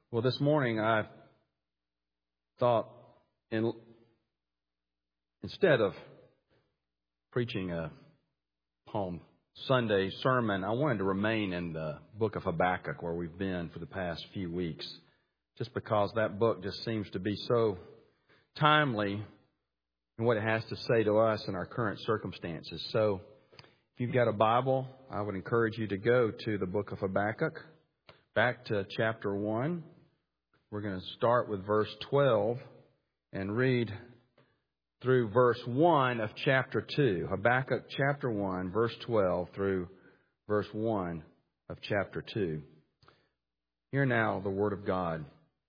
Well, this morning I thought instead of preaching a Palm Sunday sermon, I wanted to remain in the book of Habakkuk where we've been for the past few weeks, just because that book just seems to be so timely in what it has to say to us in our current circumstances. So if you've got a Bible, I would encourage you to go to the book of Habakkuk, back to chapter 1. We're going to start with verse 12 and read through verse 1 of chapter 2. Habakkuk chapter 1, verse 12 through verse 1 of chapter 2. Hear now the word of God.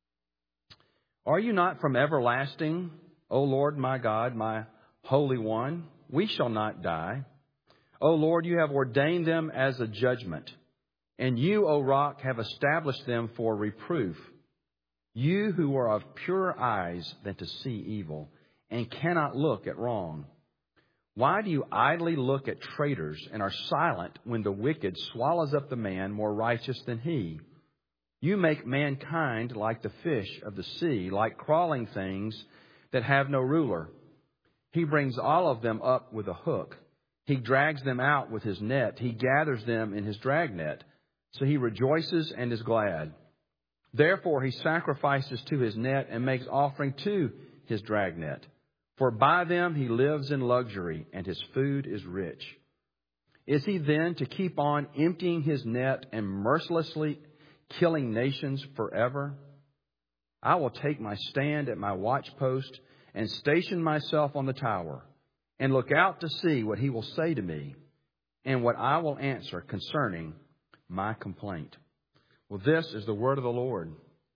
Are you not from everlasting, O Lord my God, my Holy One? We shall not die. O Lord, you have ordained them as a judgment, and you, O rock, have established them for reproof. You who are of purer eyes than to see evil, and cannot look at wrong. Why do you idly look at traitors and are silent when the wicked swallows up the man more righteous than he? You make mankind like the fish of the sea, like crawling things that have no ruler. He brings all of them up with a hook. He drags them out with his net. He gathers them in his dragnet. So he rejoices and is glad. Therefore he sacrifices to his net and makes offering to his dragnet. For by them he lives in luxury, and his food is rich. Is he then to keep on emptying his net and mercilessly killing nations forever? I will take my stand at my watchpost and station myself on the tower, and look out to see what he will say to me, and what I will answer concerning my complaint. Well, this is the word of the Lord.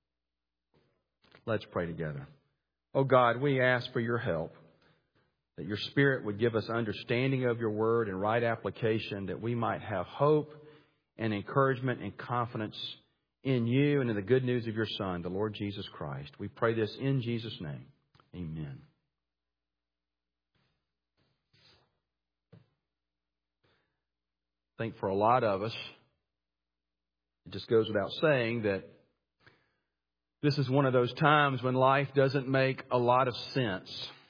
Let's pray together. Oh God, we ask for your help, that your Spirit would give us understanding of your word and right application, that we might have hope and encouragement and confidence in you and in the good news of your Son, the Lord Jesus Christ. We pray this in Jesus' name. Amen. I think for a lot of us, it just goes without saying that this is one of those times when life doesn't make a lot of sense.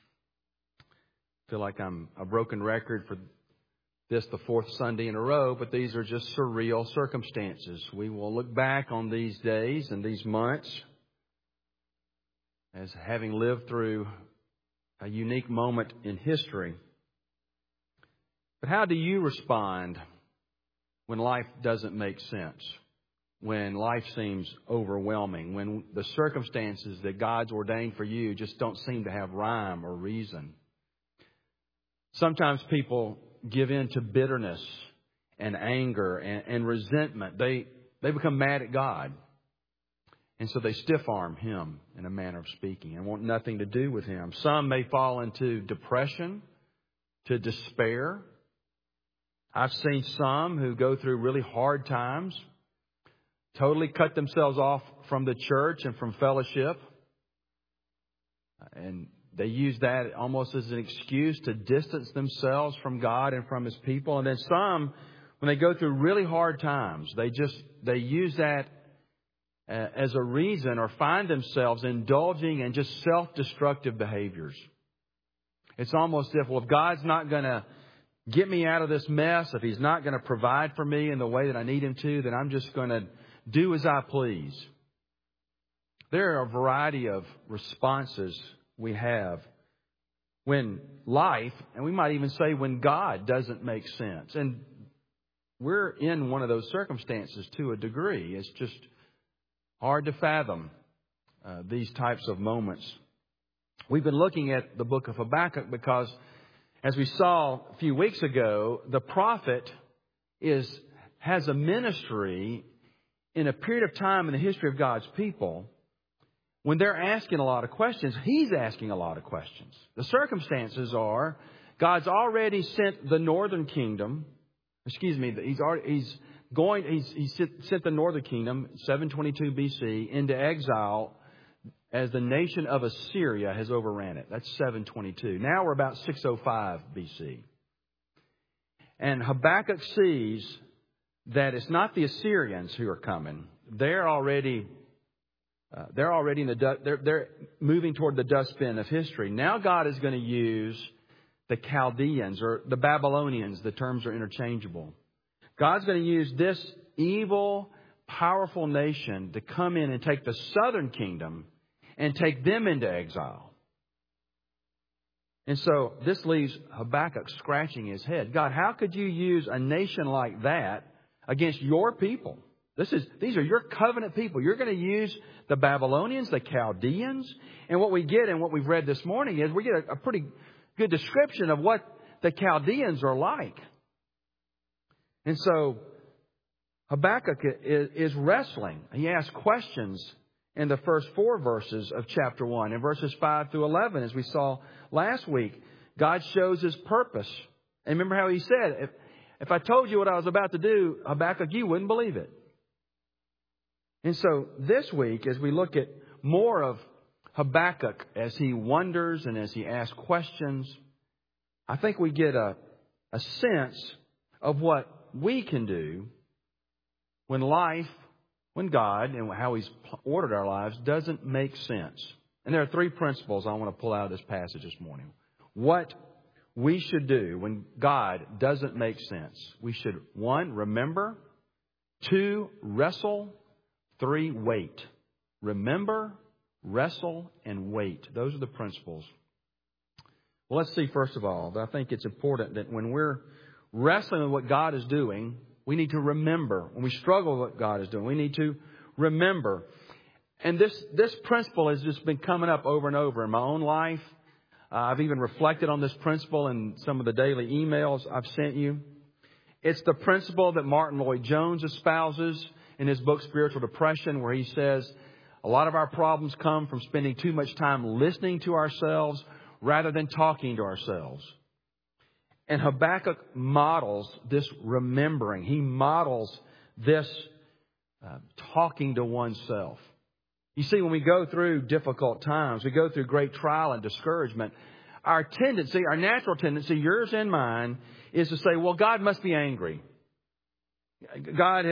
I feel like I'm a broken record for this, the fourth Sunday in a row, but these are just surreal circumstances. We will look back on these days and these months as having lived through a unique moment in history. But how do you respond when life doesn't make sense? When life seems overwhelming, when the circumstances that God's ordained for you just don't seem to have rhyme or reason. Sometimes people give in to bitterness and anger and resentment. They become mad at God. And so they stiff-arm Him in a manner of speaking and want nothing to do with Him. Some may fall into depression, to despair. I've seen some who go through really hard times, totally cut themselves off from the church and from fellowship. And they use that almost as an excuse to distance themselves from God and from His people. And then some, when they go through really hard times, they use that as a reason or find themselves indulging in just self-destructive behaviors. It's almost as if, well, if God's not going to get me out of this mess, if He's not going to provide for me in the way that I need Him to, then I'm just going to do as I please. There are a variety of responses we have when life, and we might even say when God doesn't make sense. And we're in one of those circumstances to a degree. It's just hard to fathom these types of moments. We've been looking at the book of Habakkuk because, as we saw a few weeks ago, the prophet has a ministry in a period of time in the history of God's people. When they're asking a lot of questions, he's asking a lot of questions. The circumstances are God's already sent the northern kingdom. He's sent the northern kingdom, 722 BC, into exile as the nation of Assyria has overran it. That's 722. Now we're about 605 BC. And Habakkuk sees that it's not the Assyrians who are coming. They're already They're already in the they're moving toward the dustbin of history. Now God is going to use the Chaldeans or the Babylonians. The terms are interchangeable. God's going to use this evil, powerful nation to come in and take the southern kingdom and take them into exile. And so this leaves Habakkuk scratching his head. God, how could you use a nation like that against your people? These are your covenant people. You're going to use the Babylonians, the Chaldeans. And what we get and what we've read this morning is we get a pretty good description of what the Chaldeans are like. And so Habakkuk is wrestling. He asks questions in the first 4 verses of chapter 1. In verses 5 through 11, as we saw last week, God shows His purpose. And remember how He said, if I told you what I was about to do, Habakkuk, you wouldn't believe it. And so this week, as we look at more of Habakkuk as he wonders and as he asks questions, I think we get a sense of what we can do when God and how He's ordered our lives doesn't make sense. And there are 3 principles I want to pull out of this passage this morning. What we should do when God doesn't make sense. We should, 1, remember. 2, wrestle. 3, wait. Remember, wrestle, and wait. Those are the principles. Well, let's see, first of all, that I think it's important that when we're wrestling with what God is doing, we need to remember. When we struggle with what God is doing, we need to remember. And this principle has just been coming up over and over in my own life. I've even reflected on this principle in some of the daily emails I've sent you. It's the principle that Martin Lloyd-Jones espouses in his book, Spiritual Depression, where he says a lot of our problems come from spending too much time listening to ourselves rather than talking to ourselves. And Habakkuk models this remembering. He models this talking to oneself. You see, when we go through difficult times, we go through great trial and discouragement, our natural tendency, yours and mine, is to say, well, God must be angry. God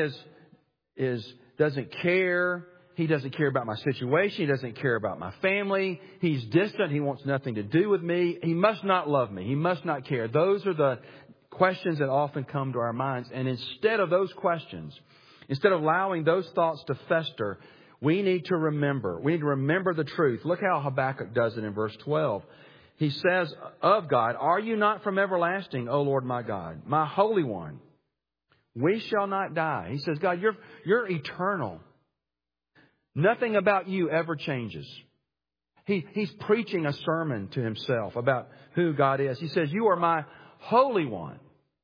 doesn't care. He doesn't care about my situation. He doesn't care about my family. He's distant. He wants nothing to do with me. He must not love me. He must not care. Those are the questions that often come to our minds. And instead of those questions, instead of allowing those thoughts to fester, we need to remember. We need to remember the truth. Look how Habakkuk does it in verse 12. He says of God, "Are you not from everlasting, O Lord my God, my Holy One? We shall not die." He says, God, you're eternal. Nothing about you ever changes. He's preaching a sermon to himself about who God is. He says, you are my Holy One.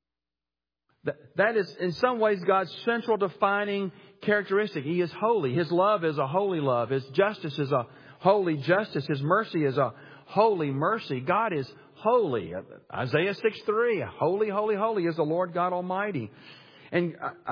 That is in some ways God's central defining characteristic. He is holy. His love is a holy love. His justice is a holy justice. His mercy is a holy mercy. God is holy. Isaiah 6:3, holy, holy, holy is the Lord God Almighty. And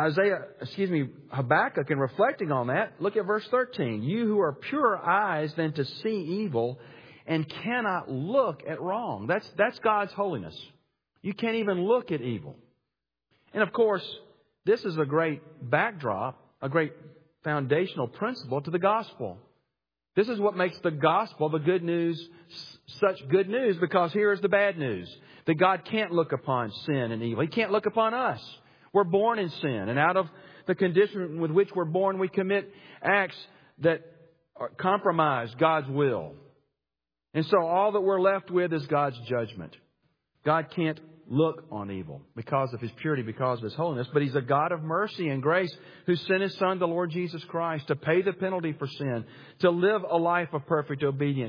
Habakkuk, in reflecting on that, look at verse 13. You who are purer eyes than to see evil and cannot look at wrong. That's God's holiness. You can't even look at evil. And of course, this is a great backdrop, a great foundational principle to the gospel. This is what makes the gospel, the good news, such good news, because here is the bad news. That God can't look upon sin and evil. He can't look upon us. We're born in sin, and out of the condition with which we're born, we commit acts that compromise God's will. And so all that we're left with is God's judgment. God can't look on evil because of His purity, because of His holiness, but He's a God of mercy and grace who sent His Son, the Lord Jesus Christ, to pay the penalty for sin, to live a life of perfect obedience,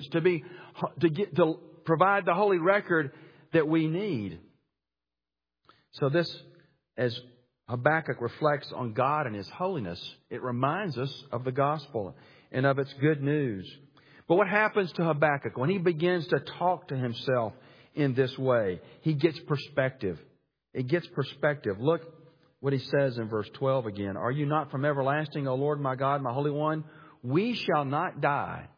to provide the holy record that we need. So this, as Habakkuk reflects on God and His holiness, it reminds us of the gospel and of its good news. But what happens to Habakkuk when he begins to talk to himself in this way? He gets perspective. It gets perspective. Look what he says in verse 12 again. Are you not from everlasting, O Lord my God, my Holy One? We shall not die.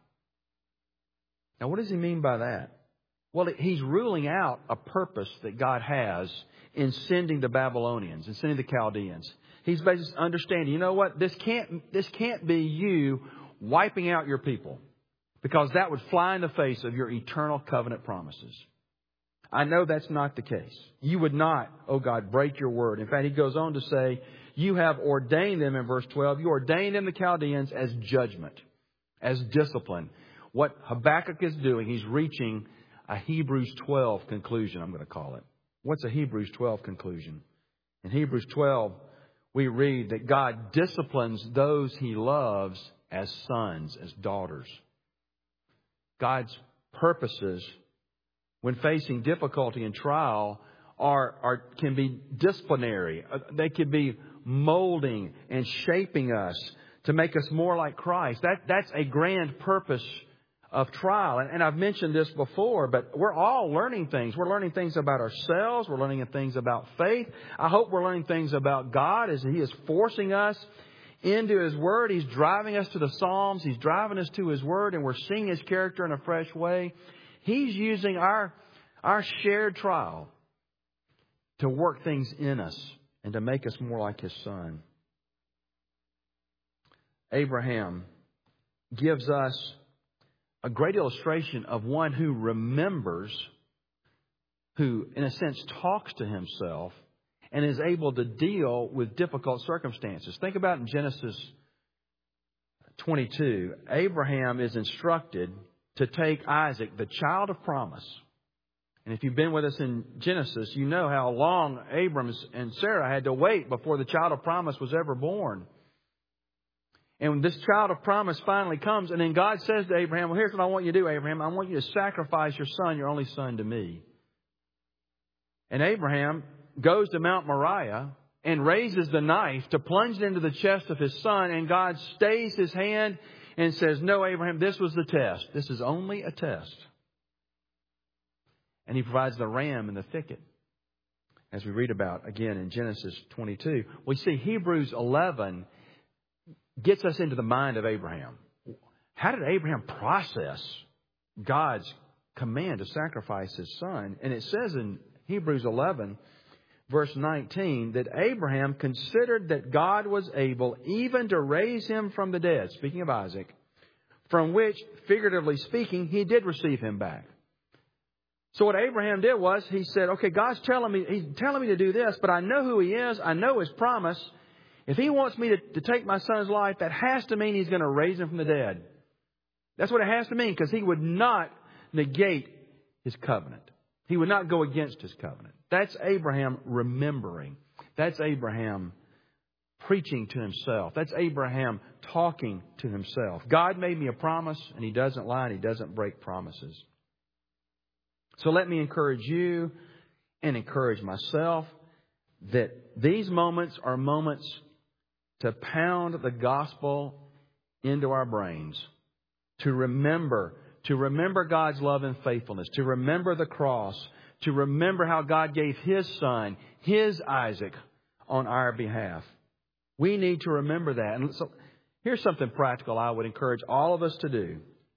Now, what does he mean by that? Well, he's ruling out a purpose that God has in sending the Babylonians and sending the Chaldeans. He's basically understanding, you know what? This can't be you wiping out your people, because that would fly in the face of your eternal covenant promises. I know that's not the case. You would not, oh God, break your word. In fact, he goes on to say, you have ordained them, in verse 12, you ordained them, the Chaldeans, as judgment, as discipline. What Habakkuk is doing, he's reaching a Hebrews 12 conclusion, I'm going to call it. What's a Hebrews 12 conclusion? In Hebrews 12, we read that God disciplines those he loves as sons, as daughters. God's purposes, when facing difficulty and trial, can be disciplinary. They can be molding and shaping us to make us more like Christ. That's a grand purpose of trial. And I've mentioned this before, but we're all learning things. We're learning things about ourselves. We're learning things about faith. I hope we're learning things about God as He is forcing us into His Word. He's driving us to the Psalms. He's driving us to His Word, and we're seeing His character in a fresh way. He's using our shared trial to work things in us and to make us more like His Son. Abraham gives us a great illustration of one who remembers, who, in a sense, talks to himself and is able to deal with difficult circumstances. Think about in Genesis 22, Abraham is instructed to take Isaac, the child of promise. And if you've been with us in Genesis, you know how long Abram and Sarah had to wait before the child of promise was ever born. And when this child of promise finally comes, and then God says to Abraham, well, here's what I want you to do, Abraham. I want you to sacrifice your son, your only son, to me. And Abraham goes to Mount Moriah and raises the knife to plunge it into the chest of his son. And God stays His hand and says, no, Abraham, this was the test. This is only a test. And He provides the ram in the thicket, as we read about again in Genesis 22. We see Hebrews 11 gets us into the mind of Abraham. How did Abraham process God's command to sacrifice his son? And it says in Hebrews 11, verse 19, that Abraham considered that God was able even to raise him from the dead, speaking of Isaac, from which, figuratively speaking, he did receive him back. So what Abraham did was he said, okay, God's telling me to do this, but I know who He is. I know His promise. If He wants me to take my son's life, that has to mean He's going to raise him from the dead. That's what it has to mean, because He would not negate His covenant. He would not go against His covenant. That's Abraham remembering. That's Abraham preaching to himself. That's Abraham talking to himself. God made me a promise, and He doesn't lie, and He doesn't break promises. So let me encourage you and encourage myself that these moments are moments to pound the gospel into our brains, to remember God's love and faithfulness, to remember the cross, to remember how God gave His Son, His Isaac, on our behalf. We need to remember that. And so here's something practical I would encourage all of us to do.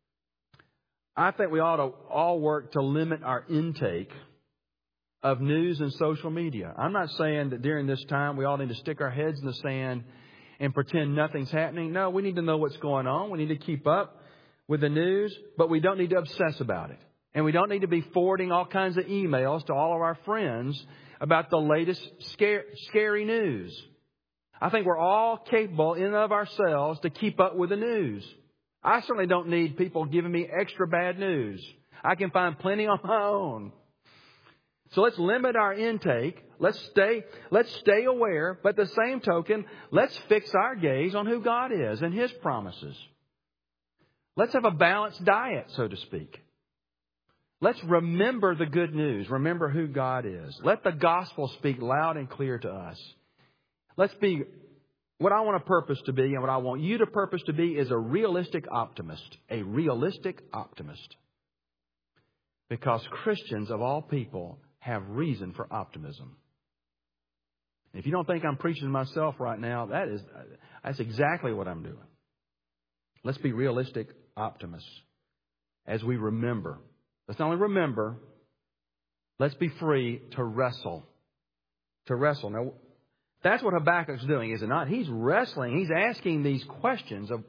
I think we ought to all work to limit our intake of news and social media. I'm not saying that during this time we all need to stick our heads in the sand and pretend nothing's happening. No, we need to know what's going on. We need to keep up with the news, but we don't need to obsess about it. And we don't need to be forwarding all kinds of emails to all of our friends about the latest scary news. I think we're all capable in and of ourselves to keep up with the news. I certainly don't need people giving me extra bad news. I can find plenty on my own. So let's limit our intake. Let's stay aware. But at the same token, let's fix our gaze on who God is and His promises. Let's have a balanced diet, so to speak. Let's remember the good news. Remember who God is. Let the gospel speak loud and clear to us. Let's be what I want to purpose to be, and what I want you to purpose to be, is a realistic optimist. A realistic optimist. Because Christians of all people have reason for optimism. If you don't think I'm preaching to myself right now, that's exactly what I'm doing. Let's be realistic optimists as we remember. Let's not only remember, let's be free to wrestle. To wrestle. Now, that's what Habakkuk's doing, is it not? He's wrestling. He's asking these questions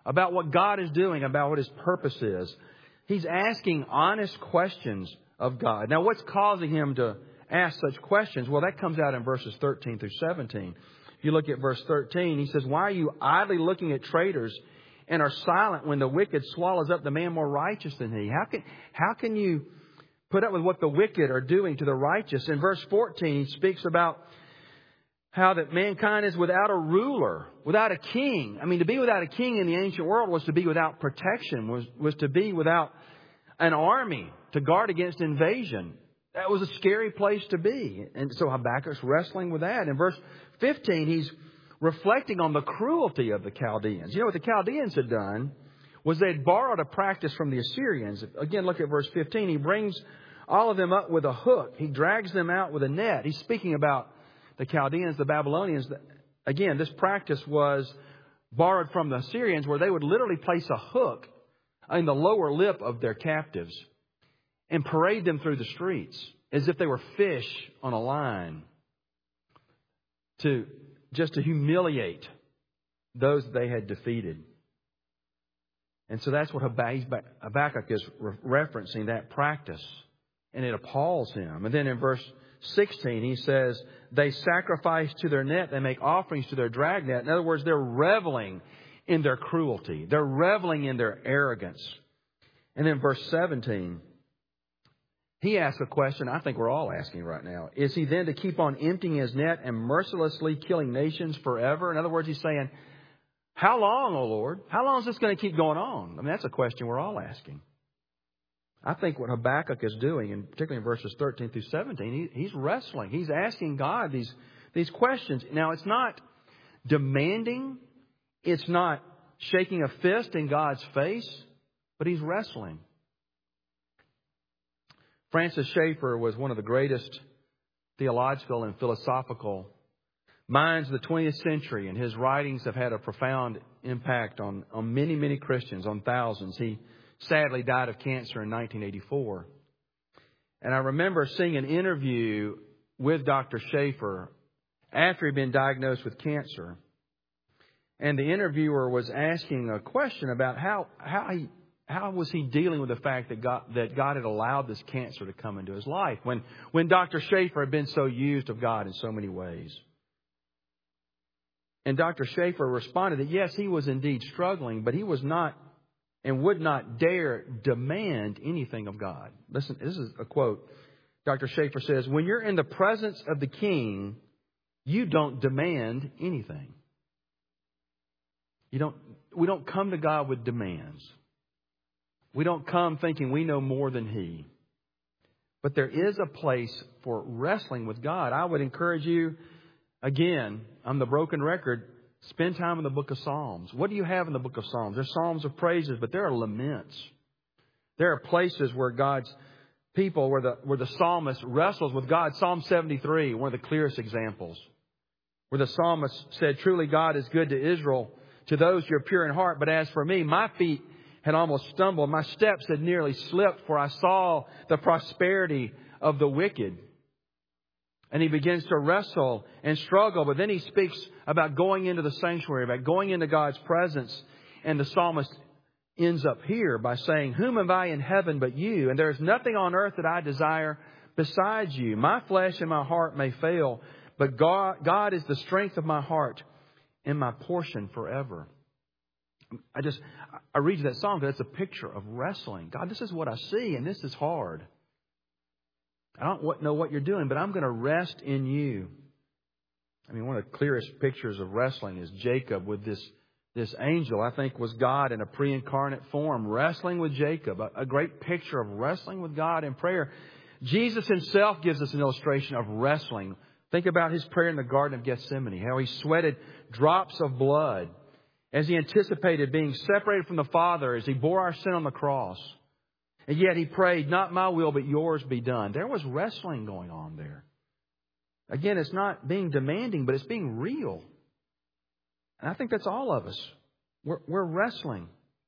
about what God is doing, about what His purpose is. He's asking honest questions of God. Now, what's causing him to ask such questions? Well, that comes out in verses 13 through 17. If you look at verse 13, he says, "Why are you idly looking at traitors and are silent when the wicked swallows up the man more righteous than he?" How can you put up with what the wicked are doing to the righteous? In verse 14, he speaks about how that mankind is without a ruler, without a king. I mean, to be without a king in the ancient world was to be without protection, was to be without an army to guard against invasion. That was a scary place to be. And so Habakkuk's wrestling with that. In verse 15, he's reflecting on the cruelty of the Chaldeans. You know what the Chaldeans had done was they had borrowed a practice from the Assyrians. Again, look at verse 15. He brings all of them up with a hook. He drags them out with a net. He's speaking about the Chaldeans, the Babylonians. Again, this practice was borrowed from the Assyrians, where they would literally place a hook in the lower lip of their captives and parade them through the streets as if they were fish on a line, to humiliate those they had defeated. And so that's what Habakkuk is referencing, that practice. And it appalls him. And then in verse 16, he says, they sacrifice to their net, they make offerings to their dragnet. In other words, they're reveling in their cruelty. They're reveling in their arrogance. And then verse 17, he asks a question I think we're all asking right now. Is he then to keep on emptying his net and mercilessly killing nations forever? In other words, he's saying, how long, O Lord? How long is this going to keep going on? I mean, that's a question we're all asking. I think what Habakkuk is doing, and particularly in verses 13 through 17, he's wrestling. He's asking God these questions. Now, it's not demanding. It's not shaking a fist in God's face, but he's wrestling. Francis Schaeffer was one of the greatest theological and philosophical minds of the 20th century, and his writings have had a profound impact on many, many Christians, on thousands. He sadly died of cancer in 1984. And I remember seeing an interview with Dr. Schaeffer after he'd been diagnosed with cancer. And the interviewer was asking a question about how was he dealing with the fact that God had allowed this cancer to come into his life when Dr. Schaeffer had been so used of God in so many ways. And Dr. Schaeffer responded that yes, he was indeed struggling, but he was not and would not dare demand anything of God. Listen, this is a quote. Dr. Schaeffer says, when you're in the presence of the King, you don't demand anything. We don't come to God with demands. We don't come thinking we know more than He. But there is a place for wrestling with God. I would encourage you, again, on the broken record, spend time in the book of Psalms. What do you have in the book of Psalms? There's psalms of praises, but there are laments. There are places where God's people, where the psalmist wrestles with God. Psalm 73, one of the clearest examples, where the psalmist said, truly God is good to Israel, to those who are pure in heart. But as for me, my feet had almost stumbled. My steps had nearly slipped, for I saw the prosperity of the wicked. And he begins to wrestle and struggle. But then he speaks about going into the sanctuary, about going into God's presence. And the psalmist ends up here by saying, whom have I in heaven but you? And there is nothing on earth that I desire besides you. My flesh and my heart may fail, but God is the strength of my heart and my portion forever. I read that song because it's a picture of wrestling. God, this is what I see, and this is hard. I don't know what you're doing, but I'm going to rest in you. I mean, one of the clearest pictures of wrestling is Jacob with this angel, I think was God in a pre-incarnate form, wrestling with Jacob. A great picture of wrestling with God in prayer. Jesus Himself gives us an illustration of wrestling. Think about His prayer in the Garden of Gethsemane, how He sweated drops of blood as He anticipated being separated from the Father as He bore our sin on the cross. And yet He prayed, not my will, but yours be done. There was wrestling going on there. Again, it's not being demanding, but it's being real. And I think that's all of us. We're wrestling.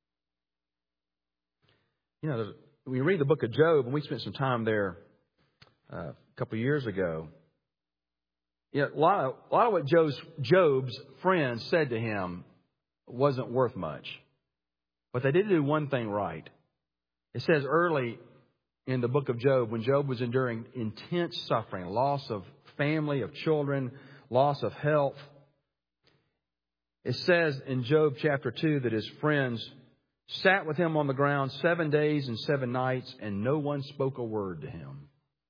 You know, when you read the book of Job, and we spent some time there a couple of years ago, you know, a lot of what Job's friends said to him wasn't worth much. But they did do one thing right. It says early in the book of Job, when Job was enduring intense suffering, loss of family, of children, loss of health, it says in Job chapter 2 that his friends sat with him on the ground 7 days and 7 nights, and no one spoke a word to him.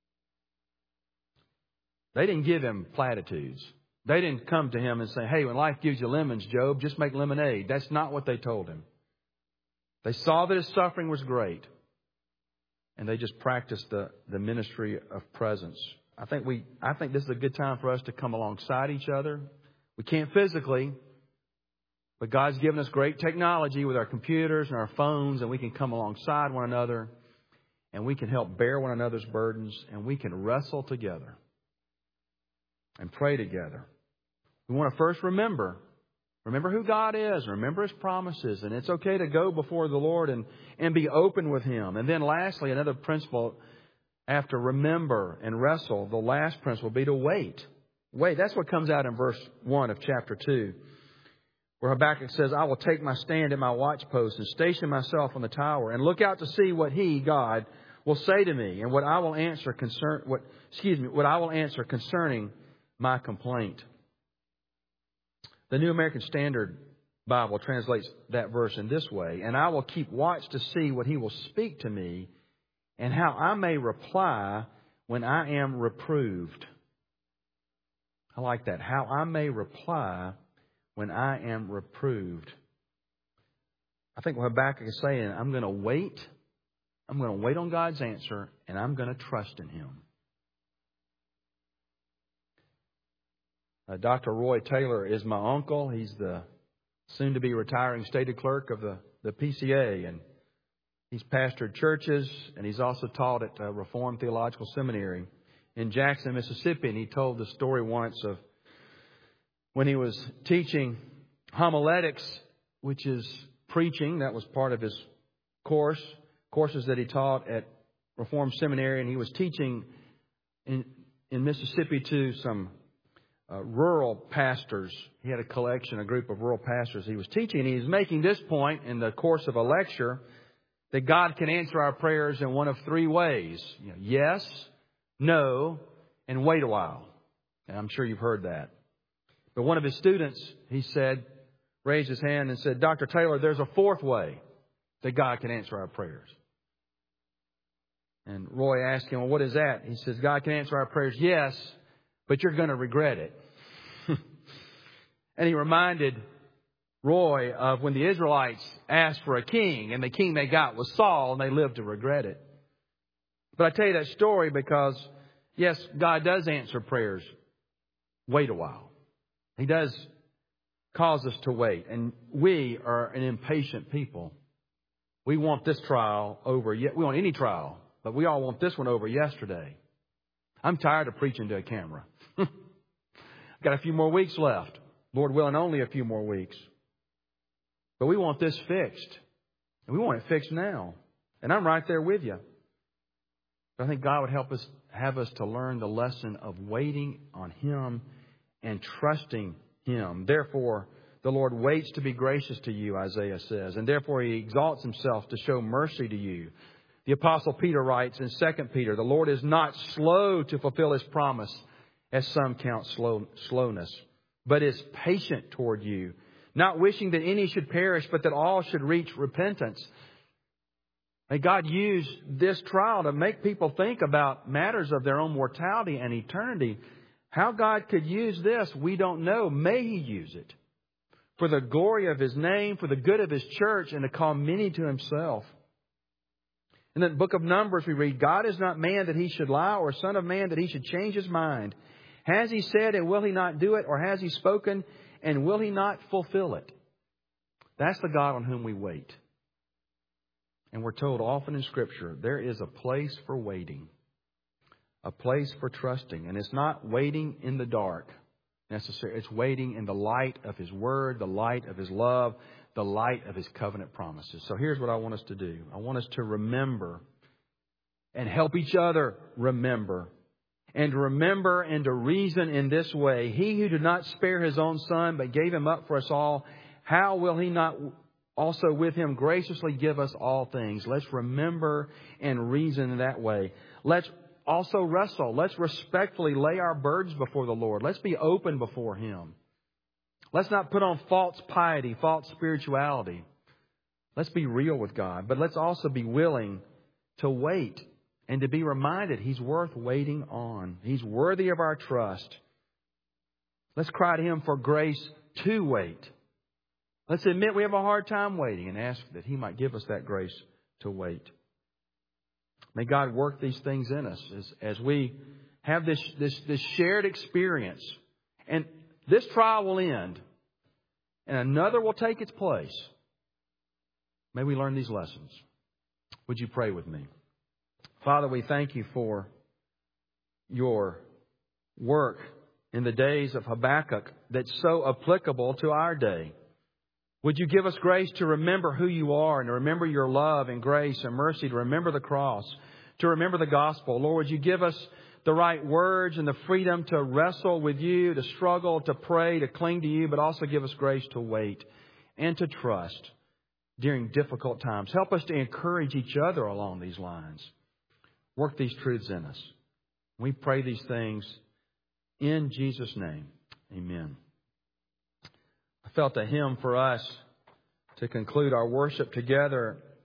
They didn't give him platitudes. They didn't come to him and say, hey, when life gives you lemons, Job, just make lemonade. That's not what they told him. They saw that his suffering was great, and they just practiced the ministry of presence. I think this is a good time for us to come alongside each other. We can't physically, but God's given us great technology with our computers and our phones, and we can come alongside one another, and we can help bear one another's burdens, and we can wrestle together and pray together. We want to first remember who God is, remember His promises, and it's okay to go before the Lord and be open with Him. And then lastly, another principle after remember and wrestle, the last principle would be to wait. Wait, that's what comes out in verse 1 of chapter 2. Where Habakkuk says, I will take my stand at my watchpost and station myself on the tower and look out to see what He, God, will say to me and what I will answer concerning my complaint. The New American Standard Bible translates that verse in this way, and I will keep watch to see what He will speak to me and how I may reply when I am reproved. I like that. How I may reply when I am reproved. I think what Habakkuk is saying, I'm going to wait. I'm going to wait on God's answer, and I'm going to trust in Him. Dr. Roy Taylor is my uncle. He's the soon-to-be retiring stated clerk of the PCA, and he's pastored churches, and he's also taught at Reformed Theological Seminary in Jackson, Mississippi. And he told the story once of when he was teaching homiletics, which is preaching. That was part of his courses that he taught at Reformed Seminary. And he was teaching in Mississippi to some rural pastors. He had a group of rural pastors he was teaching. And he was making this point in the course of a lecture that God can answer our prayers in one of 3 ways. Yes, no, and wait a while. And I'm sure you've heard that. But one of his students, he said, raised his hand and said, Dr. Taylor, there's a 4th way that God can answer our prayers. And Roy asked him, well, what is that? He says, God can answer our prayers, yes, but you're going to regret it. And he reminded Roy of when the Israelites asked for a king, and the king they got was Saul, and they lived to regret it. But I tell you that story because, yes, God does answer prayers. Wait a while. He does cause us to wait. And we are an impatient people. We want this trial over. We want any trial, but we all want this one over yesterday. I'm tired of preaching to a camera. Got a few more weeks left. Lord willing, only a few more weeks. But we want this fixed. And we want it fixed now. And I'm right there with you. But I think God would have us to learn the lesson of waiting on Him and trusting Him. Therefore, the Lord waits to be gracious to you, Isaiah says. And therefore, He exalts Himself to show mercy to you. The Apostle Peter writes in 2 Peter, the Lord is not slow to fulfill His promise, as some count slowness, but is patient toward you, not wishing that any should perish, but that all should reach repentance. May God use this trial to make people think about matters of their own mortality and eternity. How God could use this, we don't know. May He use it for the glory of His name, for the good of His church, and to call many to Himself. In the book of Numbers we read, God is not man that He should lie, or son of man that He should change His mind. Has He said, and will He not do it? Or has He spoken, and will He not fulfill it? That's the God on whom we wait. And we're told often in Scripture, there is a place for waiting. A place for trusting. And it's not waiting in the dark necessarily. It's waiting in the light of His Word, the light of His love, the light of His covenant promises. So here's what I want us to do. I want us to remember and help each other remember. And to remember and to reason in this way. He who did not spare His own Son, but gave Him up for us all, how will He not also with Him graciously give us all things. Let's remember and reason that way. Let's also wrestle. Let's respectfully lay our burdens before the Lord. Let's be open before Him. Let's not put on false piety, false spirituality. Let's be real with God. But let's also be willing to wait and to be reminded He's worth waiting on. He's worthy of our trust. Let's cry to Him for grace to wait. Let's admit we have a hard time waiting and ask that He might give us that grace to wait. May God work these things in us as we have this shared experience. And this trial will end and another will take its place. May we learn these lessons. Would you pray with me? Father, we thank You for Your work in the days of Habakkuk that's so applicable to our day. Would You give us grace to remember who You are and to remember Your love and grace and mercy, to remember the cross, to remember the gospel. Lord, would You give us the right words and the freedom to wrestle with You, to struggle, to pray, to cling to You, but also give us grace to wait and to trust during difficult times. Help us to encourage each other along these lines. Work these truths in us. We pray these things in Jesus' name. Amen. I felt a hymn for us to conclude our worship together.